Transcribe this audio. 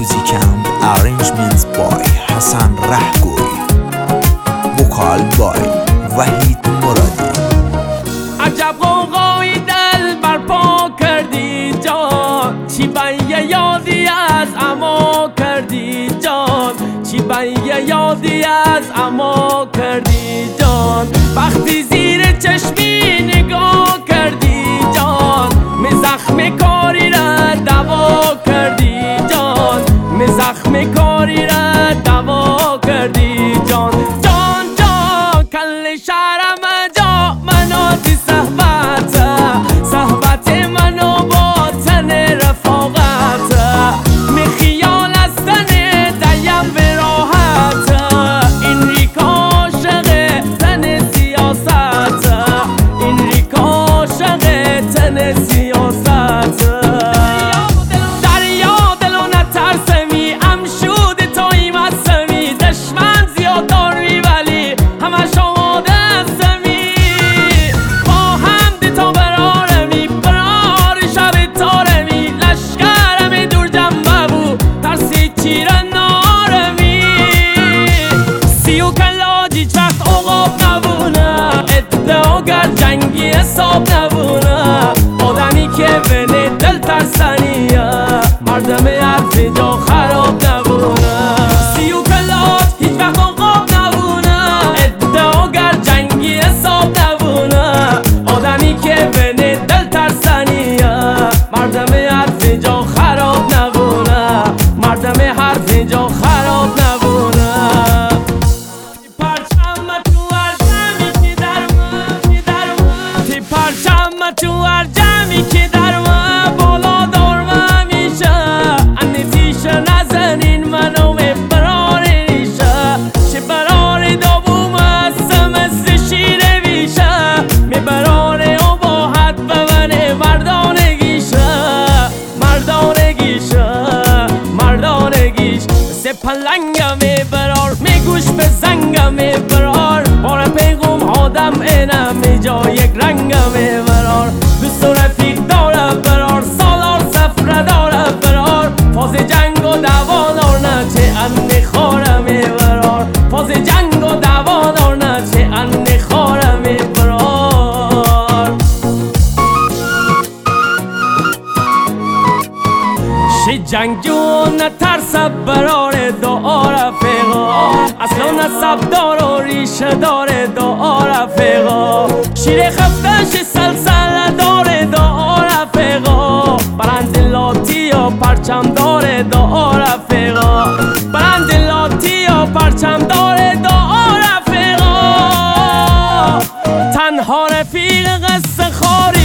Music and arrangements by حسن رهگوی. وکال بای وحید مرادی. عجب قوقایی دل برپا کردی جان، چی بیه یادی از اما کردی جان، چی بیه یادی از اما کردی جان. وقتی زیر چشمی نگاه کردی جان، می زخم کاری را دوا کردی جان، می زخم کاری را دوا کردی جان. جان جان کل شهرم جا مناتی صحبت، صحبت منو با تن رفاقت، می خیال از تن دیم به راحت. این ریک عاشق تن سیاست، این ریک عاشق تن سیاست. دریا دلو نترسمی امشود توی مسمی، دشمن زیاد داری ولی همش آماده هستمی. با هم دی تا برارمی برار شب تارمی، لشکرمی دور جنبه بو ترسی چیر نارمی. سیو کلاجی چرت اوقاب نبونه، ادعاگر جنگی حساب نبونه. آدمی که بینه دل ترسنیه، مردم حرف جا خراب نبونه. سیو کلاج هیچ وقت اوقاب نبونه، ادعاگر جنگی حساب نبونه. آدمی که بینه دل ترسنیه، مردم حرف جا خراب نبونه، مردم حرف جا خراب نبونه. پرچم تو هر جمعی که در من، تی پرچم تو هر جمعی که در من بالا دار میشه. انتیشه نزنین منو برار ریشه، چه برار دابوم هستم مثل شیر ویشه. می براره و با حد ببنه مردانگیشه، مردانگیشه، مردانگیش. مثل پلنگم می برار، می گوش به زنگم می برار. بار پیغم آدم اینم می جا یک رنگم می برار. دوست و رفیق داره برار، سالار سفره داره برار. فاز جنگ و دوادار نه چه ان خواره می برار، فاز جنگ و دوادار نه چه ان خواره می برار. شی جنگجو نترسه برار دعا رفیقا، اصلا نصب دار و ریشه داره دعا رفیقا. شیر خفتش سلسله داره دعا رفیقا، برند لاتی یا پرچم داره دعا رفیقا، برند لاتی یا پرچم داره دعا رفیقا. تنها رفیق قصه خواری